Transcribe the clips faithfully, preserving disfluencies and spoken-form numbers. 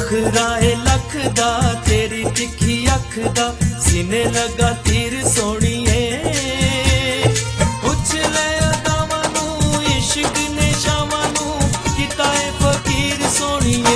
नखराए लख दा तेरी तिखी अख दा सीने लगा तीर सोनिए पुछ ले अदावां नू इश्क ने शावां नू किता है फकीर सोनिए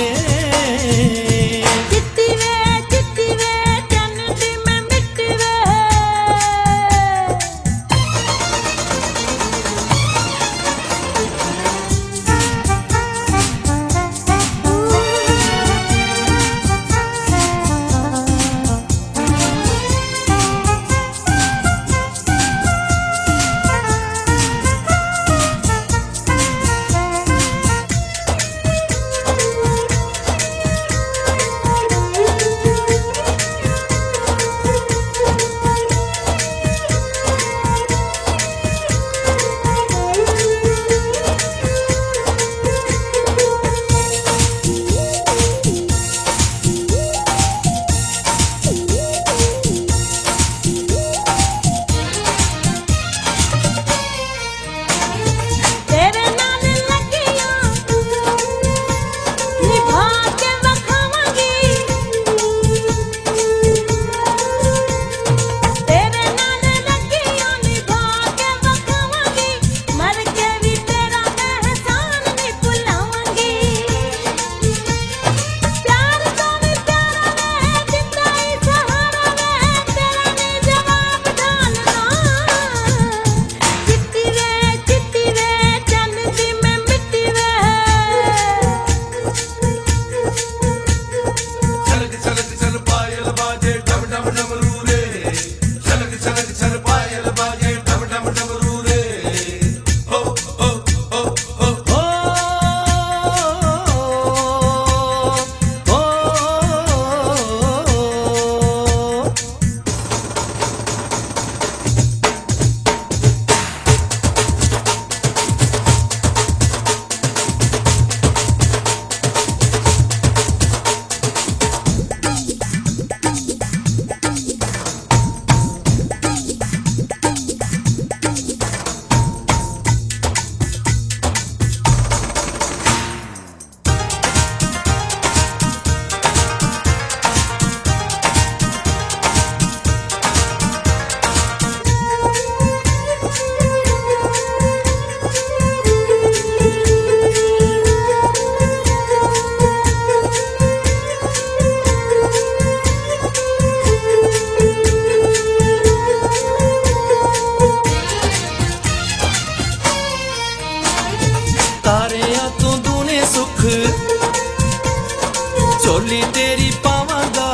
चोली तेरी पावांगा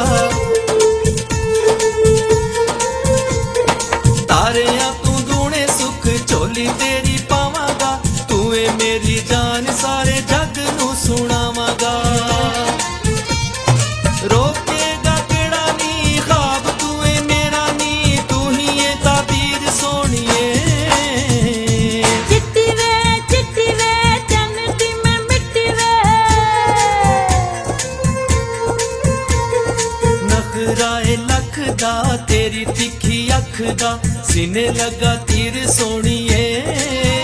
तारियां तू दूने सुख चोली तेरी पावांगा तू ए मेरी जान सारे जग नू सुनावांगा रोकेगा केड़ा नी ख्वाब तू ए मेरा नी तू ही ए ताबीर सोनिए नखराए लख दा तेरी तिखी अख दा सीने लगा तीर सोनिए।